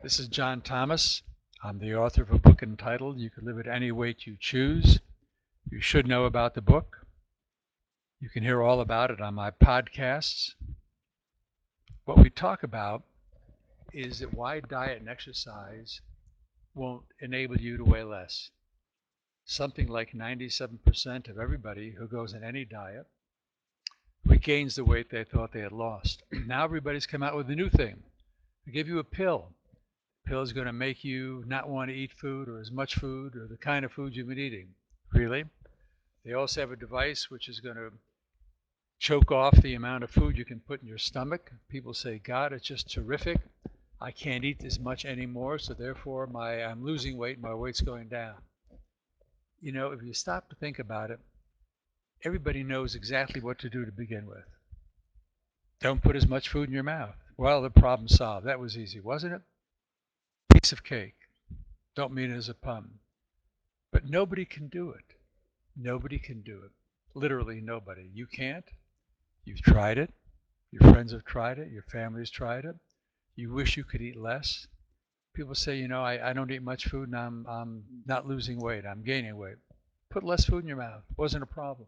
This is John Thomas. I'm the author of a book entitled You Can Live at Any Weight You Choose. You should know about the book. You can hear all about it on my podcasts. What we talk about is that why diet and exercise won't enable you to weigh less. Something like 97% of everybody who goes on any diet regains the weight they thought they had lost. Now everybody's come out with a new thing. They give you a pill. Pill is going to make you not want to eat food or as much food or the kind of food you've been eating. Really? They also have a device which is going to choke off the amount of food you can put in your stomach. People say, God, it's just terrific. I can't eat as much anymore, so therefore I'm losing weight, my weight's going down. You know, if you stop to think about it, everybody knows exactly what to do to begin with. Don't put as much food in your mouth. Well, the problem solved. That was easy, wasn't it? Piece of cake. Don't mean it as a pun. But nobody can do it. Nobody can do it. Literally nobody. You can't. You've tried it. Your friends have tried it. Your family's tried it. You wish you could eat less. People say, you know, I don't eat much food and I'm not losing weight. I'm gaining weight. Put less food in your mouth. It wasn't a problem.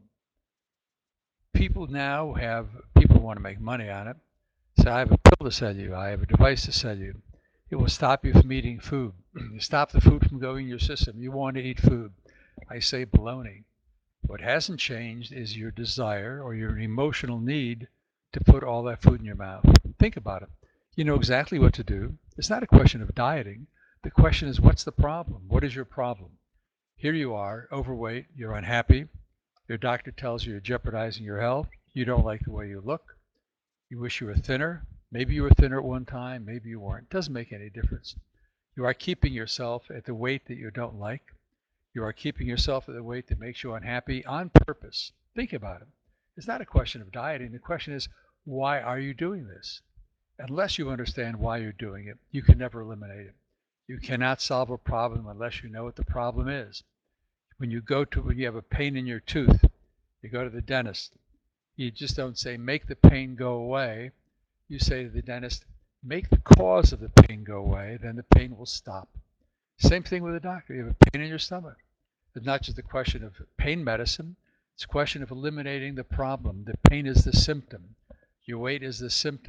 People want to make money on it. So I have a pill to sell you. I have a device to sell you. It will stop you from eating food. You stop the food from going in your system. You want to eat food. I say baloney. What hasn't changed is your desire or your emotional need to put all that food in your mouth. Think about it. You know exactly what to do. It's not a question of dieting. The question is, what's the problem? What is your problem? Here you are, overweight, you're unhappy. Your doctor tells you you're jeopardizing your health. You don't like the way you look. You wish you were thinner. Maybe you were thinner at one time, maybe you weren't. It doesn't make any difference. You are keeping yourself at the weight that you don't like. You are keeping yourself at the weight that makes you unhappy on purpose. Think about it. It's not a question of dieting. The question is, why are you doing this? Unless you understand why you're doing it, you can never eliminate it. You cannot solve a problem unless you know what the problem is. When you have a pain in your tooth, you go to the dentist. You just don't say, make the pain go away. You say to the dentist, make the cause of the pain go away, then the pain will stop. Same thing with a doctor. You have a pain in your stomach. It's not just a question of pain medicine. It's a question of eliminating the problem. The pain is the symptom. Your weight is the symptom.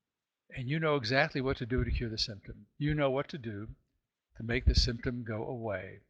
And you know exactly what to do to cure the symptom. You know what to do to make the symptom go away.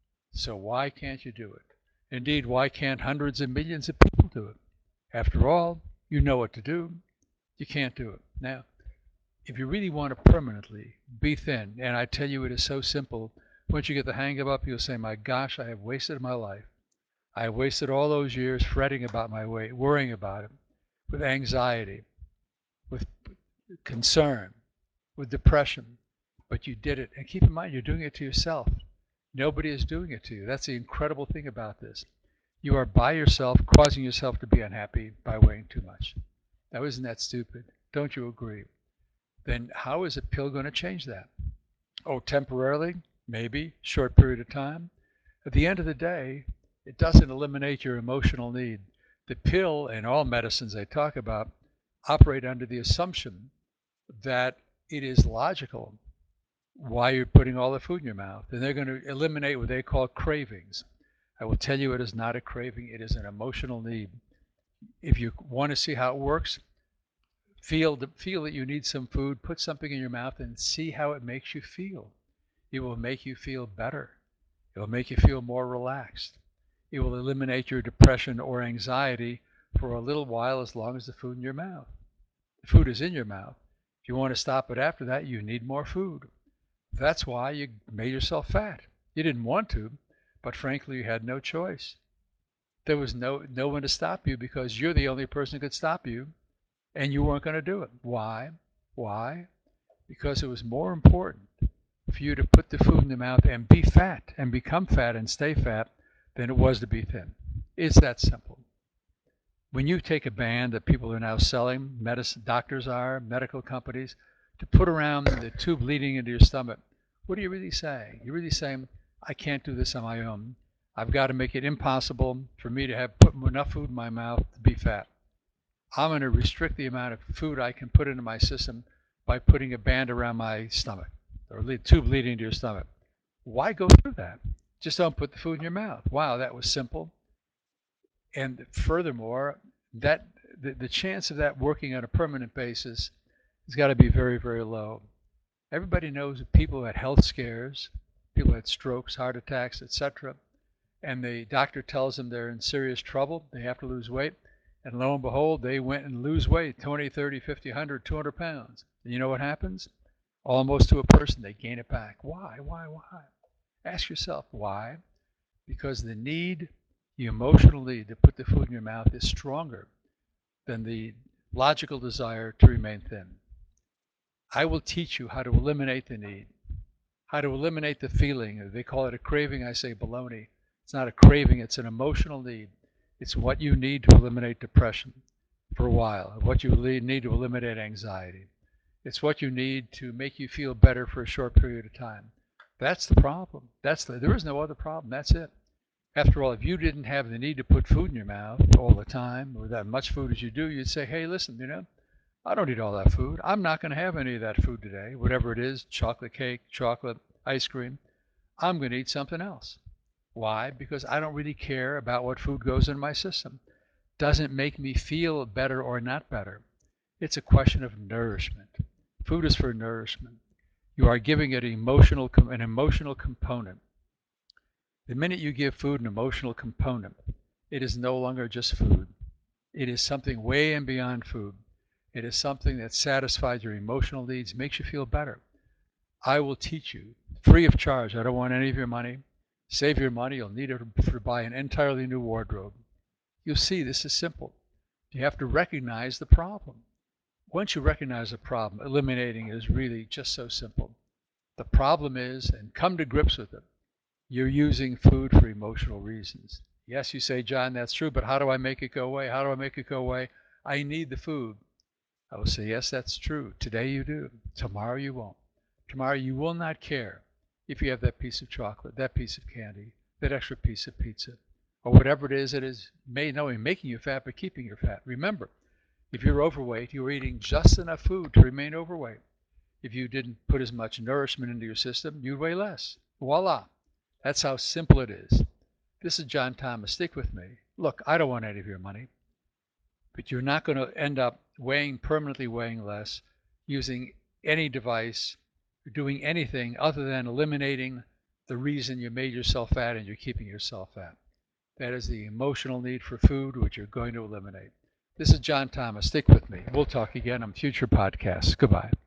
So why can't you do it? Indeed, why can't hundreds of millions of people do it? After all, you know what to do. You can't do it. Now, if you really want to permanently be thin, and I tell you it is so simple, once you get the hang of it, you'll say, my gosh, I have wasted my life. I have wasted all those years fretting about my weight, worrying about it, with anxiety, with concern, with depression. But you did it. And keep in mind, you're doing it to yourself. Nobody is doing it to you. That's the incredible thing about this. You are by yourself, causing yourself to be unhappy by weighing too much. Now, isn't that stupid? Don't you agree? Then how is a pill going to change that? Oh, temporarily? Maybe. Short period of time? At the end of the day, it doesn't eliminate your emotional need. The pill and all medicines they talk about operate under the assumption that it is logical why you're putting all the food in your mouth. And they're going to eliminate what they call cravings. I will tell you it is not a craving. It is an emotional need. If you want to see how it works, feel that you need some food, put something in your mouth and see how it makes you feel. It will make you feel better. It will make you feel more relaxed. It will eliminate your depression or anxiety for a little while as long as the food in your mouth. The food is in your mouth. If you want to stop it after that, you need more food. That's why you made yourself fat. You didn't want to, but frankly, you had no choice. There was no one to stop you because you're the only person who could stop you, and you weren't going to do it. Why? Why? Because it was more important for you to put the food in the mouth and be fat and become fat and stay fat than it was to be thin. It's that simple. When you take a band that people are now selling, doctors are, medical companies, to put around the tube leading into your stomach, what are you really saying? You're really saying, I can't do this on my own. I've got to make it impossible for me to put enough food in my mouth to be fat. I'm going to restrict the amount of food I can put into my system by putting a band around my stomach. or a tube leading to your stomach. Why go through that? Just don't put the food in your mouth. Wow, that was simple. And furthermore, that the chance of that working on a permanent basis has got to be very, very low. Everybody knows that people who had health scares, people who had strokes, heart attacks, etc., and the doctor tells them they're in serious trouble, they have to lose weight, and lo and behold, they went and lose weight, 20, 30, 50, 100, 200 pounds. And you know what happens? Almost to a person, they gain it back. Why? Ask yourself why. Because the emotional need to put the food in your mouth is stronger than the logical desire to remain thin. I will teach you how to eliminate the need, how to eliminate the feeling. They call it a craving. I say baloney. It's not a craving, it's an emotional need. It's what you need to eliminate depression for a while, what you need to eliminate anxiety. It's what you need to make you feel better for a short period of time. That's the problem. There is no other problem. That's it. After all, if you didn't have the need to put food in your mouth all the time, or that much food as you do, you'd say, hey, listen, I don't eat all that food. I'm not going to have any of that food today, whatever it is, chocolate cake, chocolate, ice cream. I'm going to eat something else. Why? Because I don't really care about what food goes in my system. Doesn't make me feel better or not better. It's a question of nourishment. Food is for nourishment. You are giving it an emotional component. The minute you give food an emotional component, it is no longer just food. It is something way and beyond food. It is something that satisfies your emotional needs, makes you feel better. I will teach you free of charge. I don't want any of your money. Save your money. You'll need it to buy an entirely new wardrobe. You'll see this is simple. You have to recognize the problem. Once you recognize the problem, eliminating it is really just so simple. The problem is, and come to grips with it, you're using food for emotional reasons. Yes, you say, John, that's true, but how do I make it go away? How do I make it go away? I need the food. I will say, yes, that's true. Today you do. Tomorrow you won't. Tomorrow you will not care if you have that piece of chocolate, that piece of candy, that extra piece of pizza, or whatever it is that is not only making you fat, but keeping you fat. Remember, if you're overweight, you're eating just enough food to remain overweight. If you didn't put as much nourishment into your system, you'd weigh less. Voila. That's how simple it is. This is John Thomas. Stick with me. Look, I don't want any of your money, but you're not going to end up permanently weighing less, using any device, or doing anything other than eliminating the reason you made yourself fat and you're keeping yourself fat. That is the emotional need for food, which you're going to eliminate. This is John Thomas. Stick with me. We'll talk again on future podcasts. Goodbye.